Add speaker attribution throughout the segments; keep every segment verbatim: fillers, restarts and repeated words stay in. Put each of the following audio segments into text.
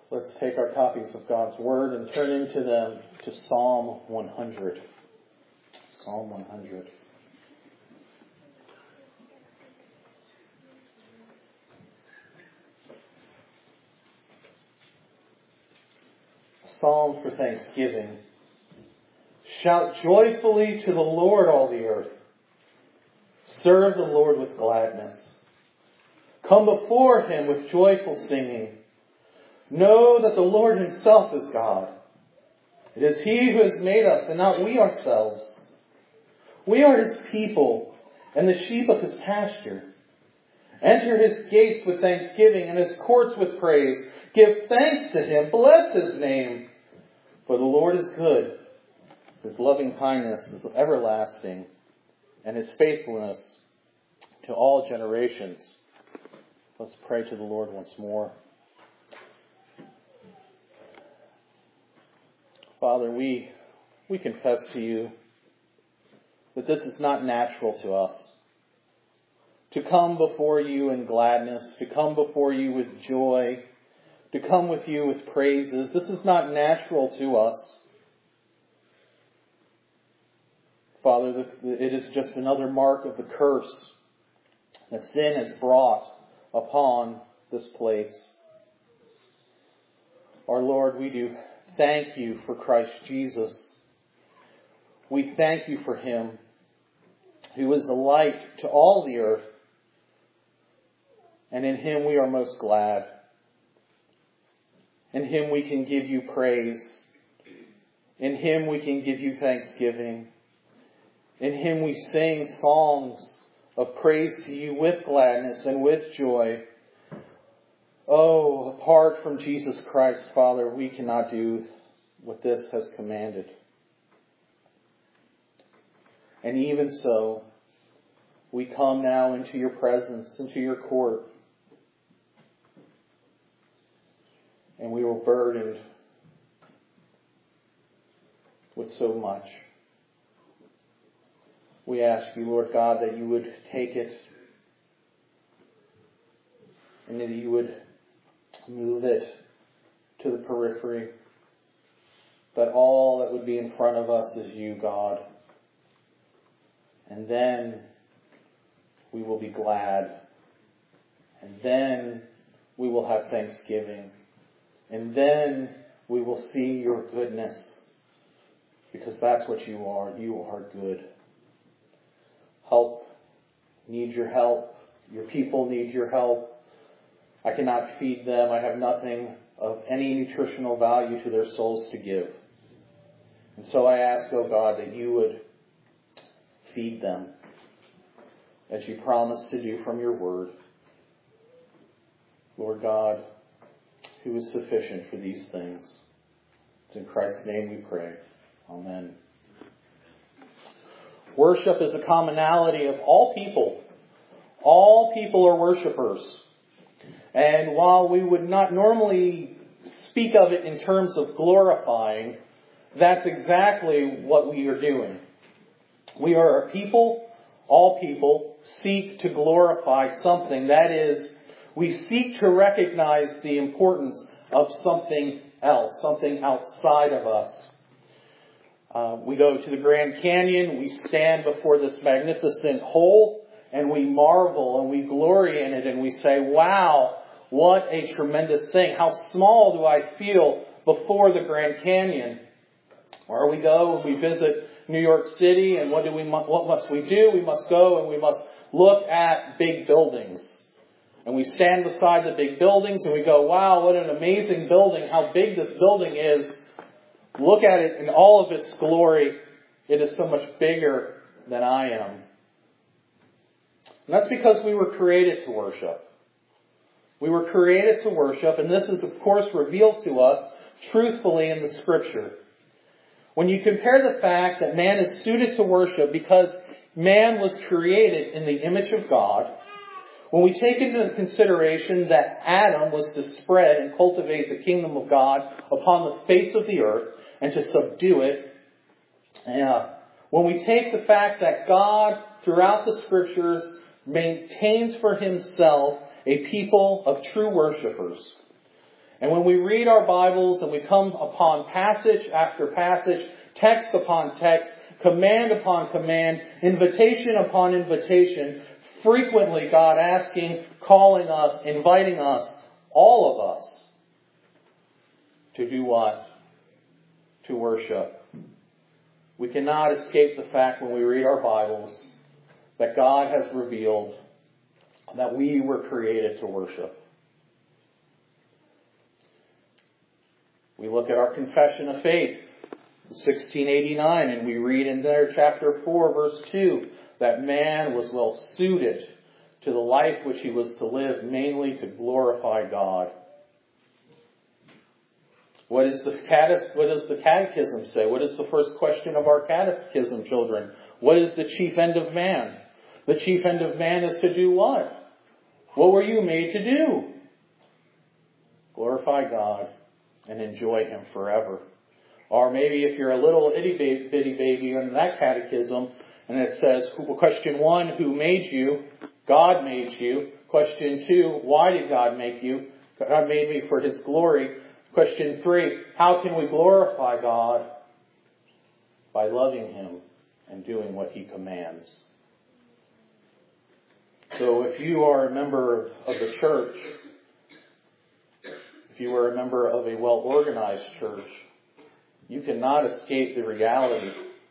Speaker 1: Let's take our copies of God's Word and turn into them to Psalm one hundred. Psalm one hundred. A psalm for thanksgiving. Shout joyfully to the Lord, all the earth. Serve the Lord with gladness. Come before Him with joyful singing. Know that the Lord Himself is God. It is He who has made us and not we ourselves. We are His people and the sheep of His pasture. Enter His gates with thanksgiving and His courts with praise. Give thanks to Him. Bless His name. For the Lord is good. His loving kindness is everlasting, and His faithfulness to all generations. Let's pray to the Lord once more. Father, we, we confess to You that this is not natural to us. To come before You in gladness, to come before You with joy, to come with You with praises. This is not natural to us. Father, it is just another mark of the curse that sin has brought upon this place. Our Lord, we do thank You for Christ Jesus. We thank You for Him, who is a light to all the earth. And in Him we are most glad. In Him we can give You praise. In Him we can give You thanksgiving. In Him we sing songs of praise to You with gladness and with joy. Oh, apart from Jesus Christ, Father, we cannot do what this has commanded. And even so, we come now into Your presence, into Your court. And we were burdened with so much. We ask You, Lord God, that You would take it and that You would move it to the periphery. That all that would be in front of us is You, God. And then we will be glad. And then we will have thanksgiving. And then we will see Your goodness. Because that's what You are. You are good. Help. Need Your help. Your people need Your help. I cannot feed them. I have nothing of any nutritional value to their souls to give. And so I ask, oh God, that You would feed them as You promised to do from Your word. Lord God, who is sufficient for these things. It's in Christ's name we pray. Amen. Worship is a commonality of all people. All people are worshipers. And while we would not normally speak of it in terms of glorifying, that's exactly what we are doing. We are a people, all people, seek to glorify something. That is, we seek to recognize the importance of something else, something outside of us. Uh, we go to the Grand Canyon, we stand before this magnificent hole, and we marvel and we glory in it, and we say, wow, what a tremendous thing. How small do I feel before the Grand Canyon? Or we go and we visit New York City, and what do we what must we do? We must go and we must look at big buildings. And we stand beside the big buildings and we go, wow, what an amazing building. How big this building is. Look at it in all of its glory. It is so much bigger than I am. And that's because we were created to worship. We were created to worship, and this is, of course, revealed to us truthfully in the Scripture. When you compare the fact that man is suited to worship because man was created in the image of God, when we take into consideration that Adam was to spread and cultivate the kingdom of God upon the face of the earth and to subdue it, uh, when we take the fact that God, throughout the Scriptures, maintains for Himself a people of true worshipers, And when we read our Bibles and we come upon passage after passage, text upon text, command upon command, invitation upon invitation, frequently God asking, calling us, inviting us, all of us, to do what? To worship. We cannot escape the fact when we read our Bibles that God has revealed that we were created to worship. We look at our confession of faith, sixteen eighty-nine, and we read in there, chapter four, verse two, that man was well suited to the life which he was to live, mainly to glorify God. What is the catech- what does the catechism say? What is the first question of our catechism, children? What is the chief end of man? The chief end of man is to do what? What were you made to do? Glorify God and enjoy Him forever. Or maybe if you're a little itty bitty baby in that catechism, and it says, question one, who made you? God made you. Question two, why did God make you? God made me for His glory. Question three, how can we glorify God? By loving Him and doing what He commands. So if you are a member of the church, if you are a member of a well-organized church, you cannot escape the reality,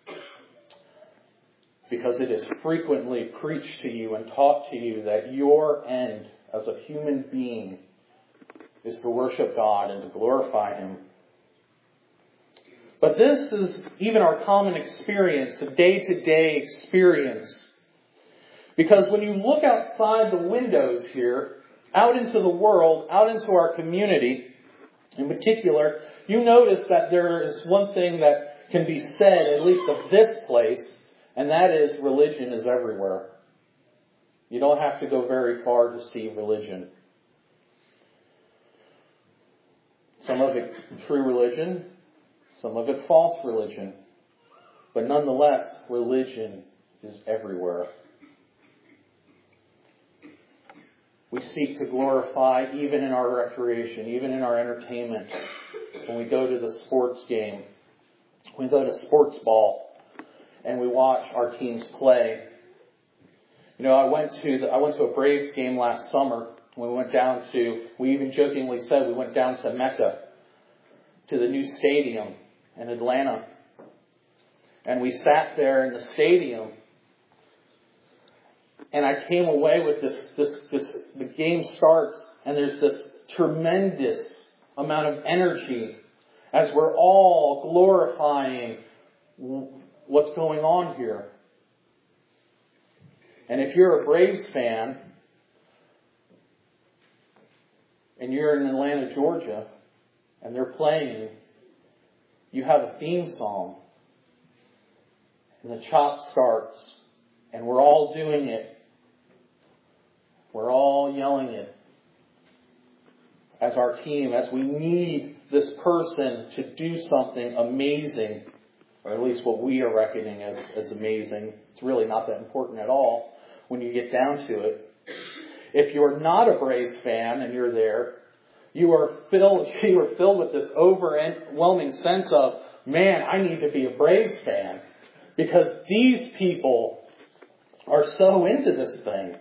Speaker 1: because it is frequently preached to you and taught to you that your end as a human being is to worship God and to glorify Him. But this is even our common experience, a day-to-day experience. Because when you look outside the windows here, out into the world, out into our community in particular, you notice that there is one thing that can be said, at least of this place, and that is religion is everywhere. You don't have to go very far to see religion. Some of it true religion, some of it false religion. But nonetheless, religion is everywhere. We seek to glorify even in our recreation, even in our entertainment. When we go to the sports game, we go to sports ball, and we watch our teams play. You know, I went to the, I went to a Braves game last summer. We went down to, we even jokingly said we went down to Mecca, to the new stadium in Atlanta. And we sat there in the stadium, and I came away with this, this, this, the game starts, and there's this tremendous amount of energy as we're all glorifying what's going on here. And if you're a Braves fan, and you're in Atlanta, Georgia, and they're playing, you have a theme song, and the chop starts, and we're all doing it. We're all yelling it as our team, as we need this person to do something amazing, or at least what we are reckoning as, as amazing. It's really not that important at all when you get down to it. If you're not a Braves fan and you're there, you are filled, you are filled with this overwhelming sense of, man, I need to be a Braves fan because these people are so into this thing.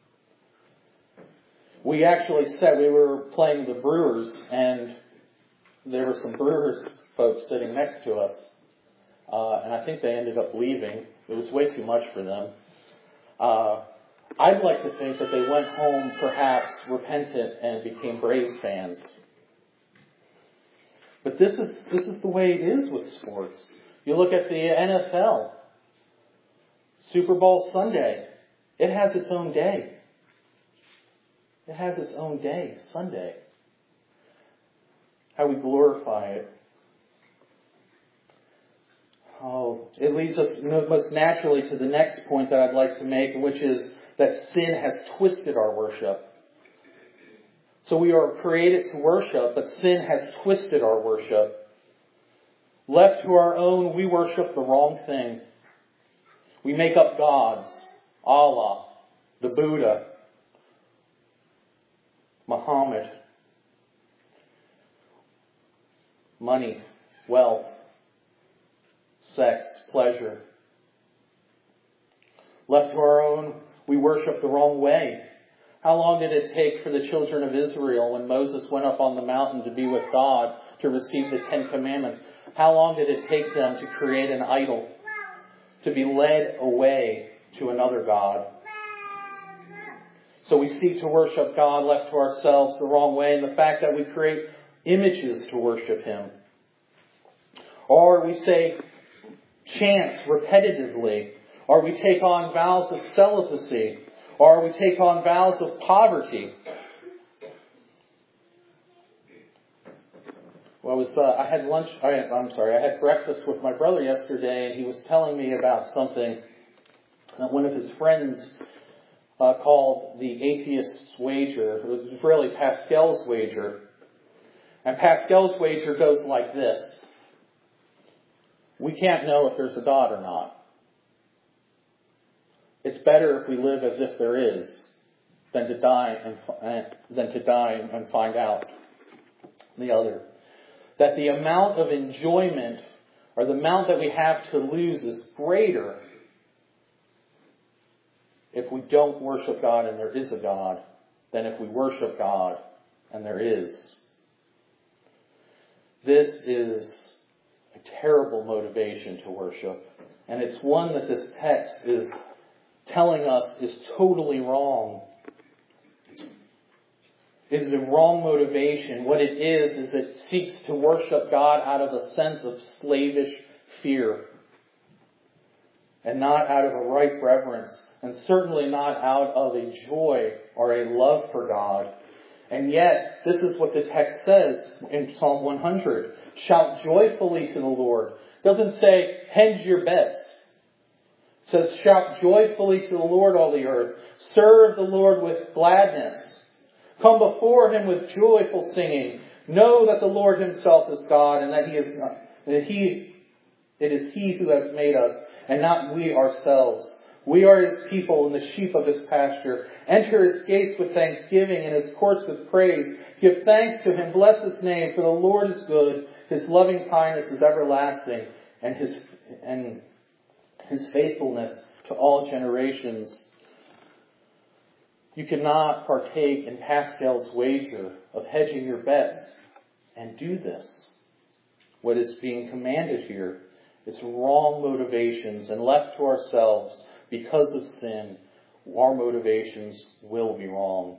Speaker 1: We actually said we were playing the Brewers, and there were some Brewers folks sitting next to us. Uh, and I think they ended up leaving. It was way too much for them. Uh, I'd like to think that they went home perhaps repentant and became Braves fans. But this is this is the way it is with sports. You look at the N F L. Super Bowl Sunday. It has its own day. It has its own day, Sunday. How we glorify it. Oh, it leads us most naturally to the next point that I'd like to make, which is that sin has twisted our worship. So we are created to worship, but sin has twisted our worship. Left to our own, we worship the wrong thing. We make up gods. Allah, the Buddha, Muhammad. money, wealth, sex, pleasure. Left to our own, we worship the wrong way. How long did it take for the children of Israel when Moses went up on the mountain to be with God to receive the Ten Commandments? How long did it take them to create an idol, to be led away to another god? So we seek to worship God left to ourselves the wrong way, and the fact that we create images to worship Him. Or we say chants repetitively, or we take on vows of celibacy, or we take on vows of poverty. Well, I was uh, I had lunch. I, I'm sorry, I had breakfast with my brother yesterday, and he was telling me about something that one of his friends uh, called the atheist's wager. It was really Pascal's wager, and Pascal's wager goes like this: we can't know if there's a God or not. It's better if we live as if there is than to die and uh, than to die and find out. The other, that the amount of enjoyment or the amount that we have to lose is greater if we don't worship God and there is a God than if we worship God and there is. This is a terrible motivation to worship, and it's one that this text is telling us is totally wrong. It is a wrong motivation. What it is, is it seeks to worship God out of a sense of slavish fear, and not out of a right reverence, and certainly not out of a joy or a love for God. And yet, this is what the text says in Psalm one hundred. Shout joyfully to the Lord. It doesn't say, hedge your bets. It says, shout joyfully to the Lord, all the earth. Serve the Lord with gladness. Come before Him with joyful singing. Know that the Lord Himself is God, and that He is not, that He, it is He who has made us, and not we ourselves. We are His people and the sheep of His pasture. Enter His gates with thanksgiving and His courts with praise. Give thanks to Him. Bless His name, for the Lord is good. His loving kindness is everlasting, and His and His faithfulness to all generations. You cannot partake in Pascal's wager of hedging your bets and do this. What is being commanded here, it's wrong motivations, and left to ourselves because of sin, our motivations will be wrong.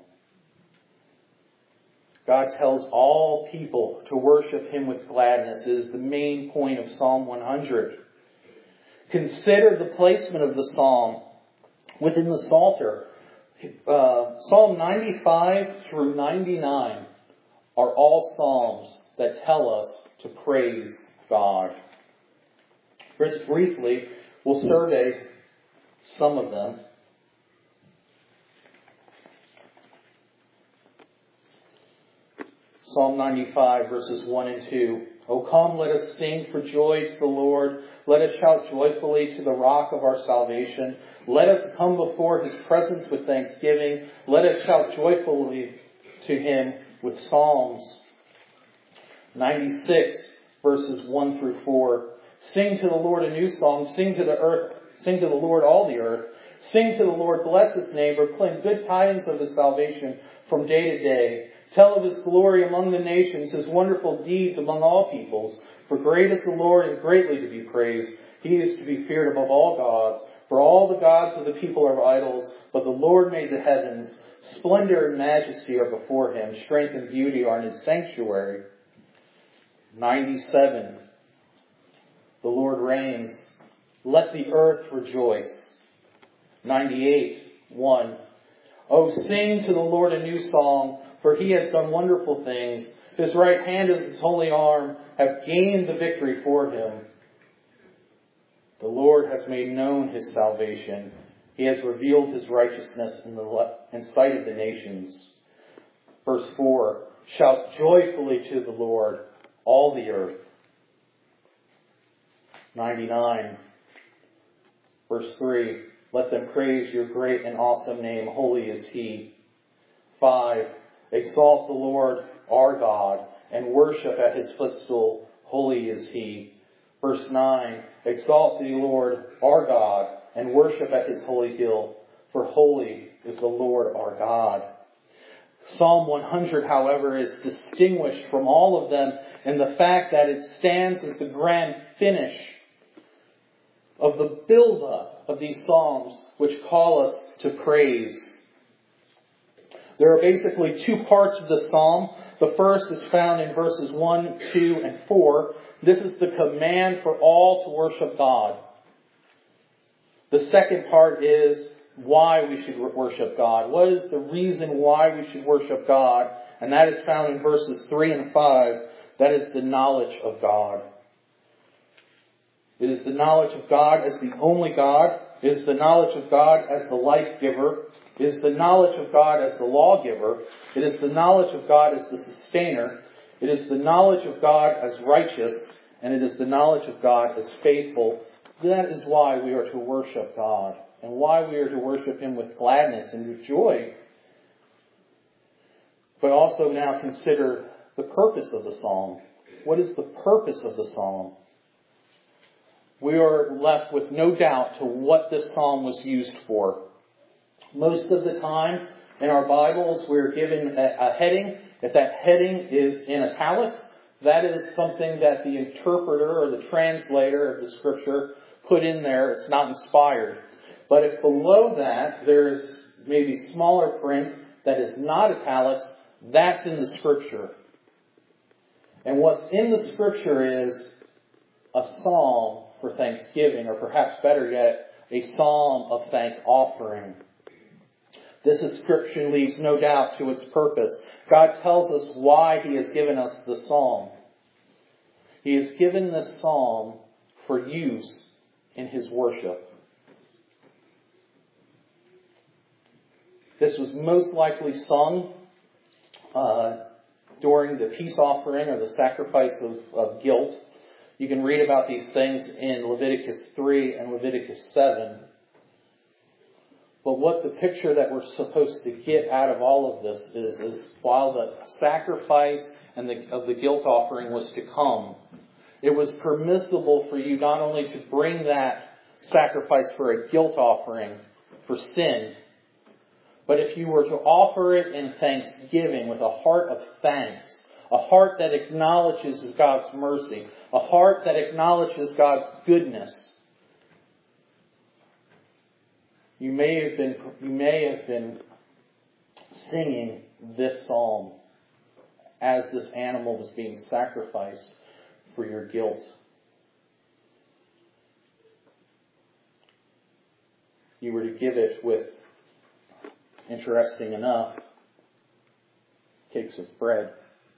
Speaker 1: God tells all people to worship Him with gladness. It is the main point of Psalm one hundred. Consider the placement of the psalm within the Psalter. Uh, Psalm ninety-five through ninety-nine are all psalms that tell us to praise God. Just briefly, we'll survey some of them. Psalm ninety-five, verses one and two. O come, let us sing for joy to the Lord. Let us shout joyfully to the rock of our salvation. Let us come before His presence with thanksgiving. Let us shout joyfully to Him with psalms. ninety-six, verses one through four. Sing to the Lord a new song. Sing to the earth. Sing to the Lord all the earth. Sing to the Lord, bless His name. Proclaim good tidings of His salvation from day to day. Tell of His glory among the nations, His wonderful deeds among all peoples. For great is the Lord and greatly to be praised. He is to be feared above all gods. For all the gods of the people are idols, but the Lord made the heavens. Splendor and majesty are before Him. Strength and beauty are in His sanctuary. ninety-seven. The Lord reigns. Let the earth rejoice. ninety-eight. one. Oh, sing to the Lord a new song, for He has done wonderful things. His right hand and His holy arm have gained the victory for Him. The Lord has made known His salvation. He has revealed His righteousness in the in sight of the nations. Verse four. Shout joyfully to the Lord, all the earth. ninety-nine. Verse three. Let them praise your great and awesome name. Holy is He. five. Exalt the Lord our God and worship at His footstool. holy is He. Verse nine, exalt thee, Lord, our God, and worship at His holy hill, for holy is the Lord our God. Psalm one hundred, however, is distinguished from all of them in the fact that it stands as the grand finish of the build-up of these psalms, which call us to praise. There are basically two parts of the psalm. The first is found in verses one, two, and four. This is the command for all to worship God. The second part is why we should worship God. What is the reason why we should worship God? And that is found in verses three and five. That is the knowledge of God. It is the knowledge of God as the only God. It is the knowledge of God as the life giver. It is the knowledge of God as the lawgiver. It is the knowledge of God as the sustainer. It is the knowledge of God as righteous. And it is the knowledge of God as faithful. That is why we are to worship God. And why we are to worship Him with gladness and with joy. But also now consider the purpose of the psalm. What is the purpose of the psalm? We are left with no doubt to what this psalm was used for. Most of the time in our Bibles we're given a, a heading. If that heading is in italics, that is something that the interpreter or the translator of the Scripture put in there. It's not inspired. But if below that there's maybe smaller print that is not italics, that's in the Scripture. And what's in the Scripture is a psalm for thanksgiving, or perhaps better yet, a psalm of thank offering. This inscription leaves no doubt to its purpose. God tells us why He has given us the psalm. He has given this psalm for use in His worship. This was most likely sung uh, during the peace offering or the sacrifice of, of guilt. You can read about these things in Leviticus three and Leviticus seven. But what the picture that we're supposed to get out of all of this is, is while the sacrifice and the, of the guilt offering was to come, it was permissible for you not only to bring that sacrifice for a guilt offering for sin, but if you were to offer it in thanksgiving with a heart of thanks, a heart that acknowledges God's mercy, a heart that acknowledges God's goodness, you may have been you may have been singing this psalm as this animal was being sacrificed for your guilt. You were to give it with, interesting enough, cakes of bread.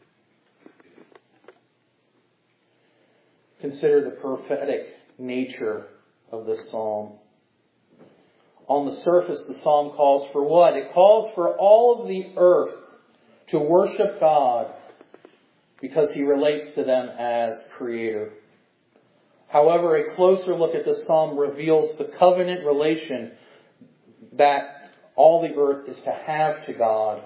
Speaker 1: Consider the prophetic nature of this psalm. On the surface, the psalm calls for what? It calls for all of the earth to worship God because He relates to them as Creator. However, a closer look at the psalm reveals the covenant relation that all the earth is to have to God.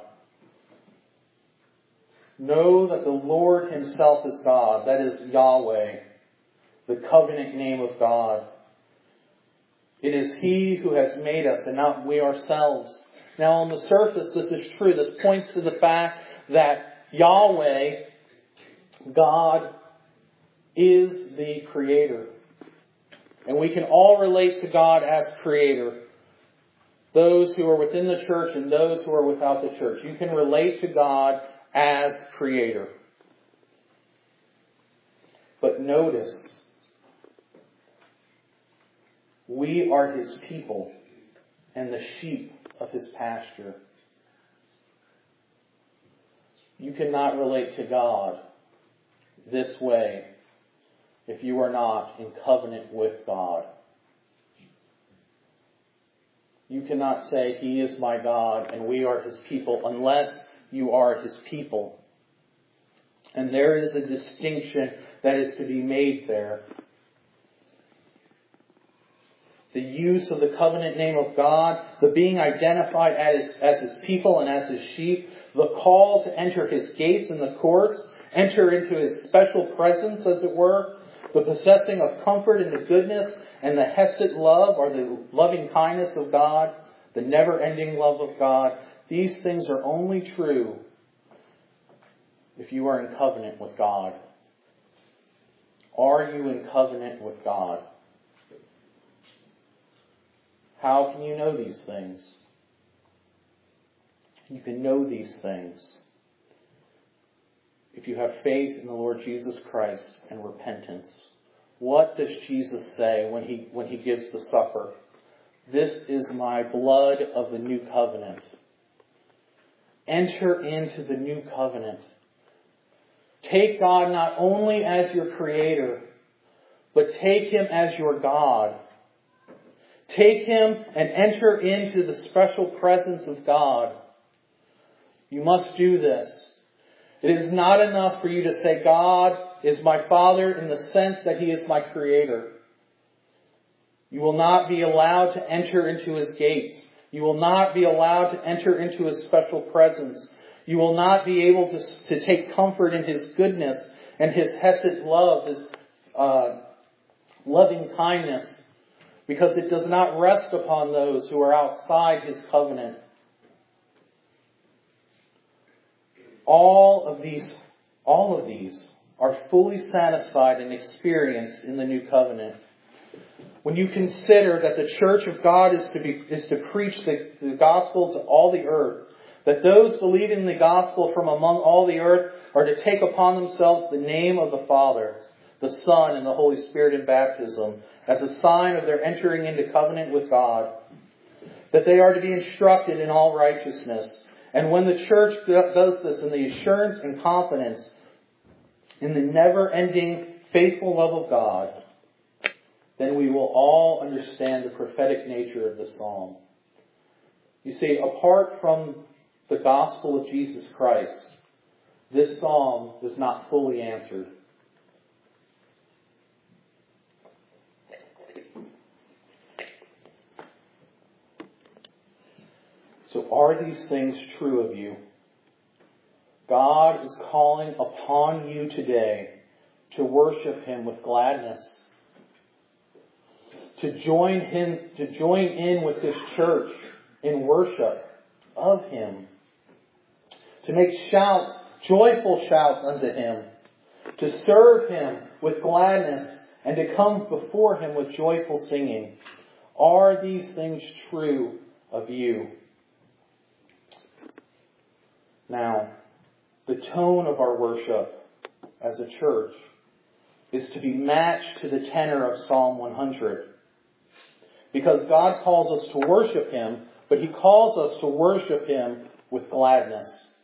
Speaker 1: Know that the Lord Himself is God. That is Yahweh, the covenant name of God. It is He who has made us and not we ourselves. Now on the surface, this is true. This points to the fact that Yahweh, God, is the Creator. And we can all relate to God as Creator. Those who are within the church and those who are without the church. You can relate to God as Creator. But notice, we are His people and the sheep of His pasture. You cannot relate to God this way if you are not in covenant with God. You cannot say, He is my God and we are His people unless you are His people. And there is a distinction that is to be made there. The use of the covenant name of God, the being identified as, as His people and as His sheep, the call to enter His gates and the courts, enter into His special presence, as it were, the possessing of comfort and the goodness and the hesed love, or the loving kindness of God, the never-ending love of God. These things are only true if you are in covenant with God. Are you in covenant with God? How can you know these things? You can know these things if you have faith in the Lord Jesus Christ and repentance. What does Jesus say when he, when he gives the supper? This is my blood of the new covenant. Enter into the new covenant. Take God not only as your Creator, but take Him as your God. Take Him and enter into the special presence of God. You must do this. It is not enough for you to say God is my Father in the sense that He is my Creator. You will not be allowed to enter into His gates. You will not be allowed to enter into His special presence. You will not be able to, to take comfort in His goodness and His hesed love, His uh, loving kindness, because it does not rest upon those who are outside His covenant. All of these, all of these are fully satisfied and experienced in the new covenant. When you consider that the church of God is to be, is to preach the, the gospel to all the earth, that those believing the gospel from among all the earth are to take upon themselves the name of the Father, the Son, and the Holy Spirit in baptism as a sign of their entering into covenant with God, that they are to be instructed in all righteousness. And when the church does this in the assurance and confidence in the never-ending faithful love of God, then we will all understand the prophetic nature of the psalm. You see, apart from the gospel of Jesus Christ, this psalm is not fully answered. So are these things true of you? God is calling upon you today to worship Him with gladness, to join Him, to join in with His church in worship of Him, to make shouts, joyful shouts unto Him, to serve Him with gladness, and to come before Him with joyful singing. Are these things true of you? Now, the tone of our worship as a church is to be matched to the tenor of Psalm one hundred. Because God calls us to worship Him, but He calls us to worship Him with gladness.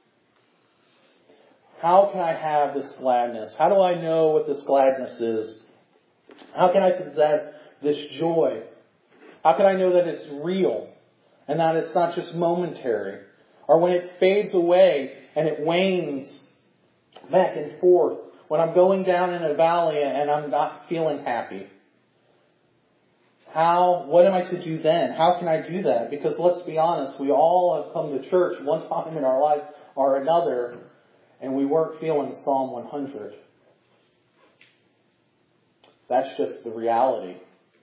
Speaker 1: How can I have this gladness? How do I know what this gladness is? How can I possess this joy? How can I know that it's real and that it's not just momentary? Or when it fades away and it wanes back and forth, when I'm going down in a valley and I'm not feeling happy. How, what am I to do then? How can I do that? Because let's be honest, we all have come to church one time in our life or another, and we weren't feeling Psalm one hundred. That's just the reality.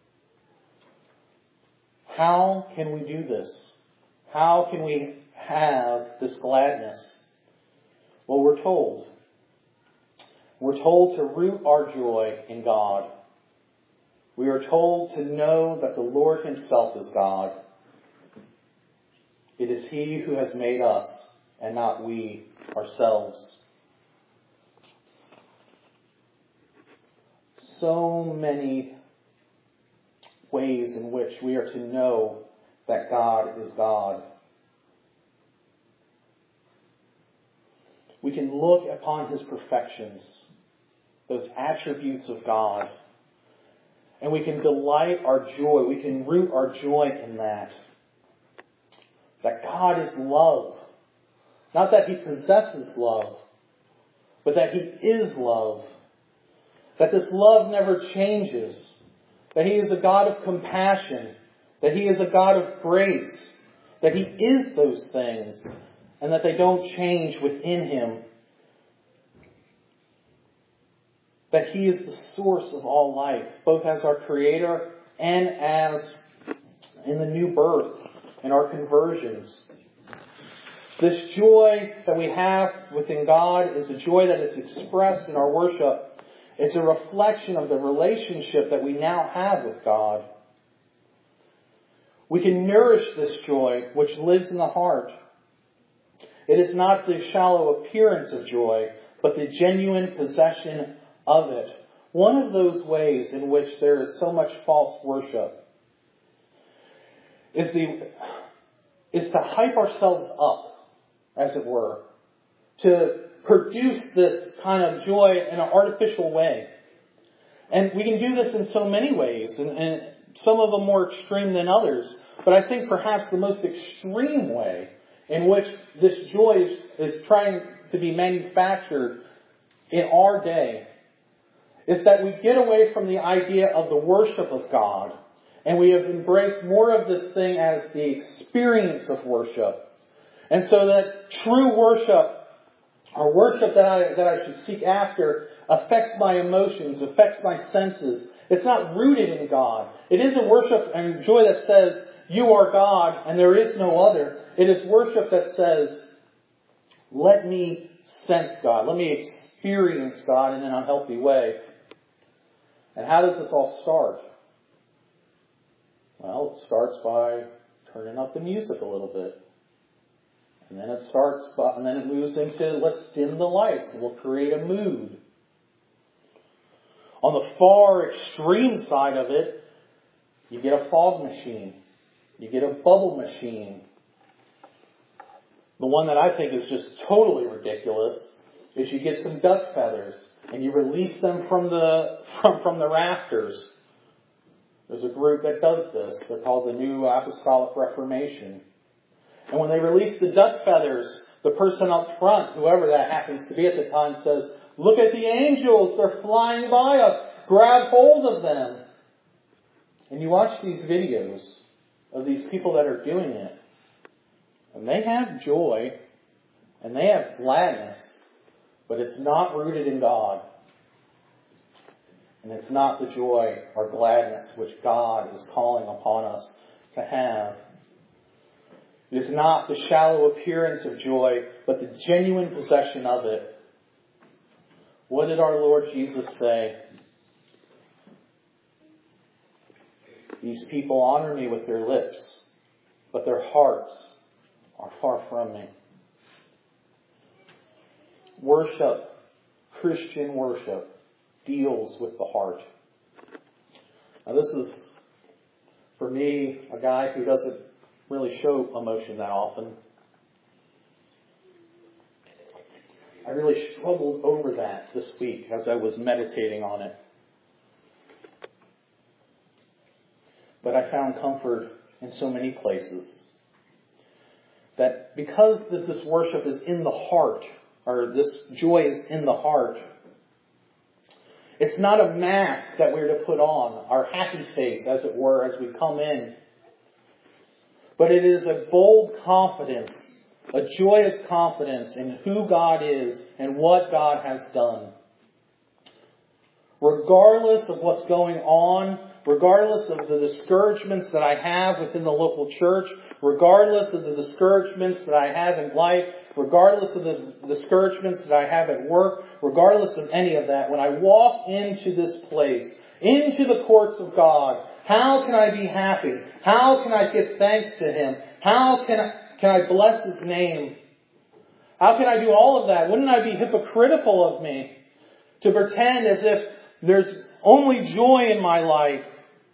Speaker 1: How can we do this? How can we have this gladness? Well, we're told. We're told to root our joy in God. We are told to know that the Lord Himself is God. It is He who has made us, and not we ourselves. So many ways in which we are to know that God is God. We can look upon His perfections, those attributes of God, and we can delight our joy. We can root our joy in that. That God is love. Not that He possesses love, but that He is love. That this love never changes. That He is a God of compassion. That He is a God of grace. That He is those things. And that they don't change within Him. that He is the source of all life, both as our Creator and as in the new birth and our conversions. This joy that we have within God is a joy that is expressed in our worship. It's a reflection of the relationship that we now have with God. We can nourish this joy which lives in the heart. It is not the shallow appearance of joy, but the genuine possession of it. One of those ways in which there is so much false worship is the is to hype ourselves up, as it were, to produce this kind of joy in an artificial way. And we can do this in so many ways, and, and some of them more extreme than others. But I think perhaps the most extreme way in which this joy is, is trying to be manufactured in our day is that we get away from the idea of the worship of God, and we have embraced more of this thing as the experience of worship. And so that true worship, or worship that I, that I should seek after, affects my emotions, affects my senses. It's not rooted in God. It isn't worship and joy that says, you are God and there is no other. It is worship that says, let me sense God. Let me experience God in an unhealthy way. And how does this all start? Well, it starts by turning up the music a little bit. And then it starts, by, and then it moves into, let's dim the lights, and we'll create a mood. On the far extreme side of it, you get a fog machine. You get a bubble machine. The one that I think is just totally ridiculous is you get some duck feathers and you release them from the from, from the rafters. There's a group that does this. They're called the New Apostolic Reformation. And when they release the duck feathers, the person up front, whoever that happens to be at the time, says, look at the angels, they're flying by us. Grab hold of them. And you watch these videos of these people that are doing it. And they have joy. And they have gladness. But it's not rooted in God. And it's not the joy or gladness which God is calling upon us to have. It is not the shallow appearance of joy, but the genuine possession of it. What did our Lord Jesus say? These people honor me with their lips, but their hearts are far from me. Worship, Christian worship, deals with the heart. Now this is, for me, a guy who doesn't really show emotion that often. I really struggled over that this week as I was meditating on it. But I found comfort in so many places. That because this worship is in the heart, or this joy is in the heart, it's not a mask that we're to put on, our happy face, as it were, as we come in. But it is a bold confidence, a joyous confidence in who God is and what God has done. Regardless of what's going on, regardless of the discouragements that I have within the local church, regardless of the discouragements that I have in life, regardless of the discouragements that I have at work, regardless of any of that, when I walk into this place, into the courts of God, how can I be happy? How can I give thanks to Him? How can I, can I bless His name? How can I do all of that? Wouldn't I be hypocritical of me to pretend as if there's only joy in my life?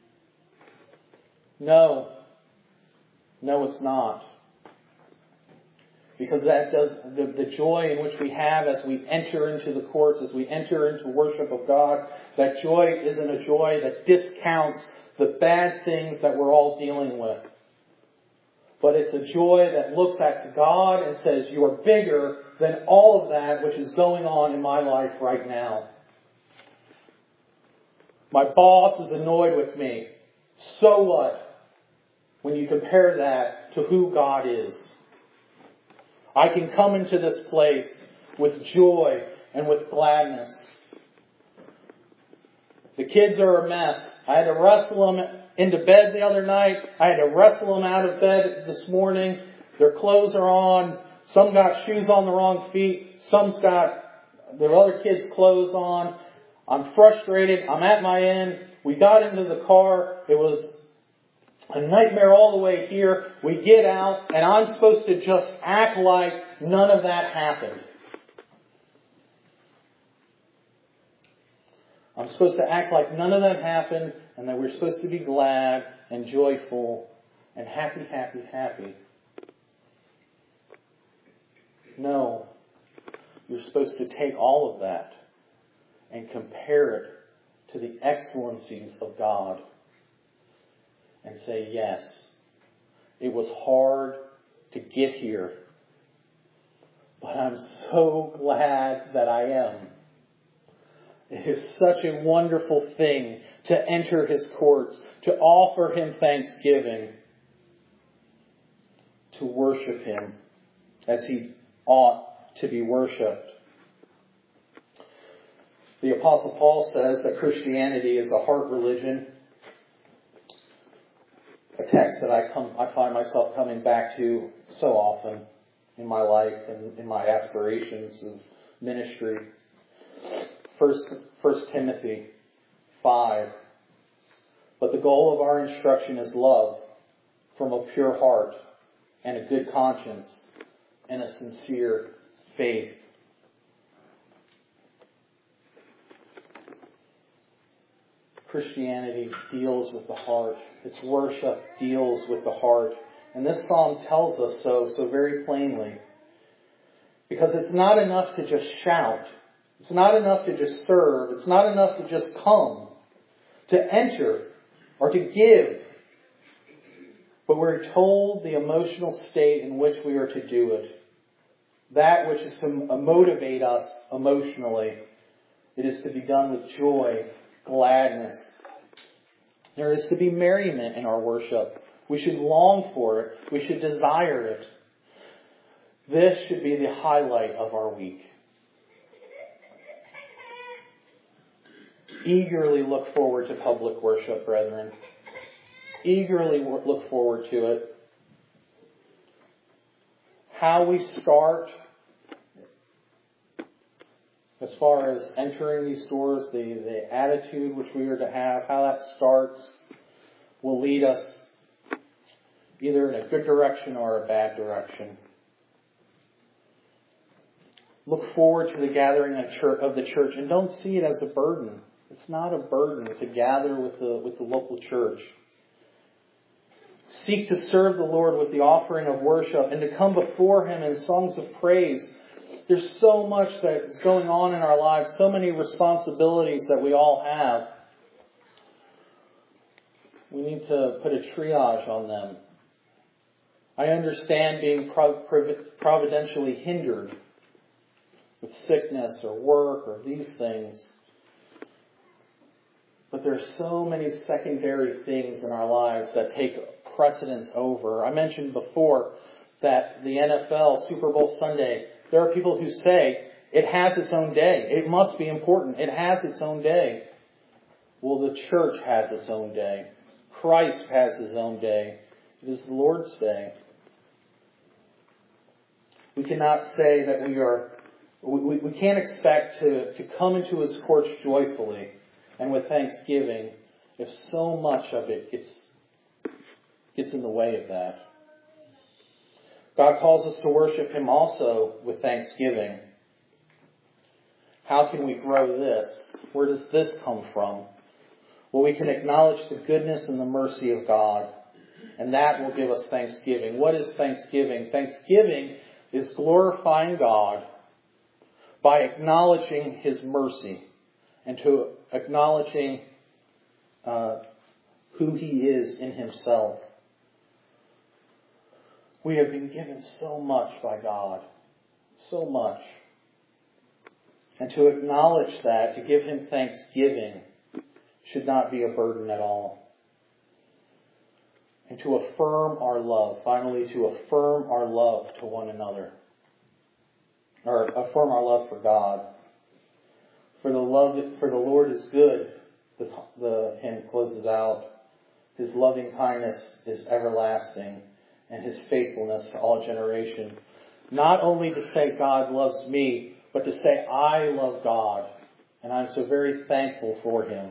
Speaker 1: No. No, it's not. Because that does the, the joy in which we have as we enter into the courts, as we enter into worship of God, that joy isn't a joy that discounts the bad things that we're all dealing with. But it's a joy that looks at God and says, you are bigger than all of that which is going on in my life right now. My boss is annoyed with me. So what? When you compare that to who God is. I can come into this place with joy and with gladness. The kids are a mess. I had to wrestle them into bed the other night. I had to wrestle them out of bed this morning. Their clothes are on. Some got shoes on the wrong feet. Some's got the other kids' clothes on. I'm frustrated. I'm at my end. We got into the car. It was a nightmare all the way here. We get out, and I'm supposed to just act like none of that happened. I'm supposed to act like none of that happened, and that we're supposed to be glad and joyful and happy, happy, happy. No. You're supposed to take all of that and compare it to the excellencies of God and say, yes, it was hard to get here, but I'm so glad that I am. It is such a wonderful thing to enter His courts, to offer Him thanksgiving, to worship Him as He ought to be worshipped. The Apostle Paul says that Christianity is a heart religion. A text that I come, I find myself coming back to so often in my life and in my aspirations of ministry. First, First Timothy five. But the goal of our instruction is love from a pure heart and a good conscience and a sincere faith. Christianity deals with the heart. Its worship deals with the heart. And this psalm tells us so, so very plainly. Because it's not enough to just shout. It's not enough to just serve. It's not enough to just come, to enter, or to give. But we're told the emotional state in which we are to do it. That which is to motivate us emotionally. It is to be done with joy, gladness. There is to be merriment in our worship. We should long for it. We should desire it. This should be the highlight of our week. Eagerly look forward to public worship, brethren. Eagerly look forward to it. How we start, as far as entering these doors, the, the attitude which we are to have, how that starts, will lead us either in a good direction or a bad direction. Look forward to the gathering of the church, and don't see it as a burden. It's not a burden to gather with the, with the local church. Seek to serve the Lord with the offering of worship and to come before Him in songs of praise. There's so much that is going on in our lives, so many responsibilities that we all have. We need to put a triage on them. I understand being providentially hindered with sickness or work or these things. But there are so many secondary things in our lives that take precedence over. I mentioned before that the N F L Super Bowl Sunday, there are people who say it has its own day. It must be important. It has its own day. Well, the church has its own day. Christ has His own day. It is the Lord's day. We cannot say that we are, we, we can't expect to, to come into His courts joyfully and with thanksgiving if so much of it gets, gets in the way of that. God calls us to worship Him also with thanksgiving. How can we grow this? Where does this come from? Well, we can acknowledge the goodness and the mercy of God, and that will give us thanksgiving. What is thanksgiving? Thanksgiving is glorifying God by acknowledging His mercy and to acknowledging uh, who He is in Himself. We have been given so much by God. So much. And to acknowledge that, to give Him thanksgiving, should not be a burden at all. And to affirm our love, finally to affirm our love to one another. Or affirm our love for God. For the love, for the Lord is good, the, the hymn closes out, His loving kindness is everlasting, and His faithfulness to all generation. Not only to say God loves me, but to say I love God. And I'm so very thankful for Him.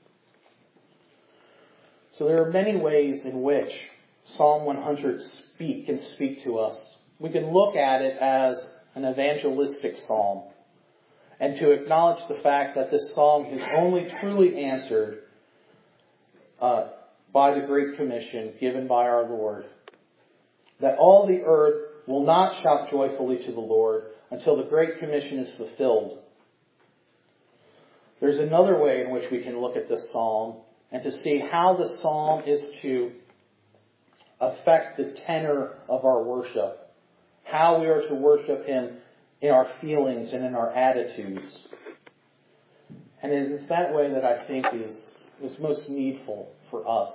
Speaker 1: So there are many ways in which Psalm one hundred speak and speak to us. We can look at it as an evangelistic psalm, and to acknowledge the fact that this psalm is only truly answered uh, by the Great Commission given by our Lord. That all the earth will not shout joyfully to the Lord until the Great Commission is fulfilled. There's another way in which we can look at this psalm and to see how the psalm is to affect the tenor of our worship. How we are to worship Him in our feelings and in our attitudes. And it is that way that I think is, is most needful for us.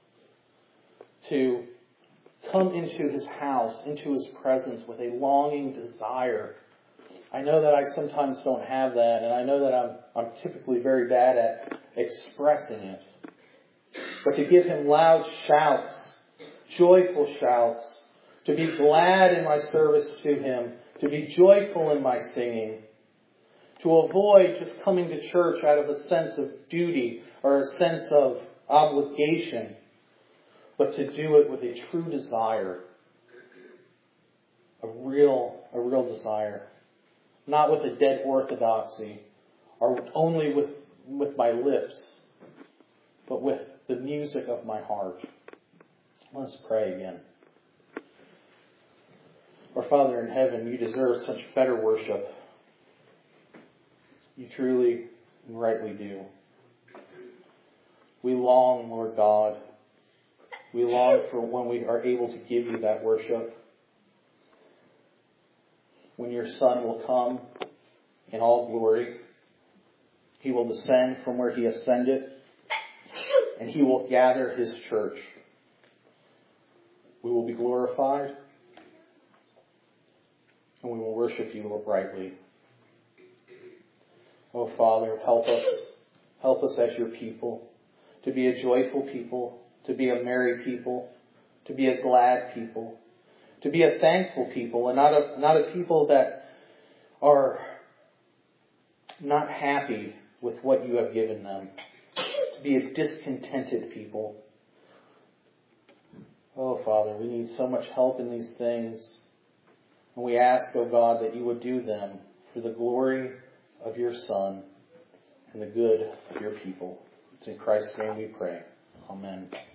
Speaker 1: To come into His house, into His presence with a longing desire. I know that I sometimes don't have that, and I know that I'm, I'm typically very bad at expressing it. But to give Him loud shouts, joyful shouts, to be glad in my service to Him, to be joyful in my singing, to avoid just coming to church out of a sense of duty or a sense of obligation, but to do it with a true desire, a real, a real desire, not with a dead orthodoxy or only with, with my lips, but with the music of my heart. Let's pray again. Our Father in heaven, You deserve such better worship. You truly and rightly do. We long, Lord God. We long for when we are able to give You that worship. When Your Son will come in all glory. He will descend from where He ascended. And He will gather His church. We will be glorified. And we will worship You uprightly. Oh, Father, help us. Help us as Your people to be a joyful people, to be a merry people, to be a glad people, to be a thankful people, and not a, not a people that are not happy with what You have given them. To be a discontented people. Oh, Father, we need so much help in these things. And we ask, oh God, that You would do them for the glory of Your Son and the good of Your people. It's in Christ's name we pray. Amen.